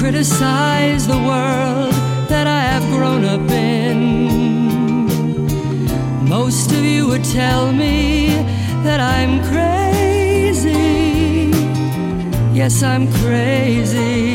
criticize the world that I have grown up in. Most of you would tell me that I'm crazy. Yes, I'm crazy.